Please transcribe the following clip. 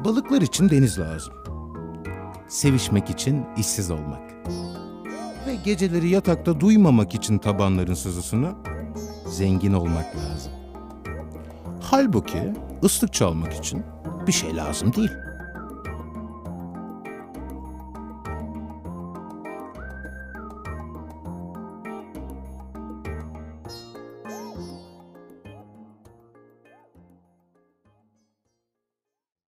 Balıklar için deniz lazım. Sevişmek için işsiz olmak. Ve geceleri yatakta duymamak için tabanların sızısını zengin olmak lazım. Halbuki ıslık çalmak için bir şey lazım değil.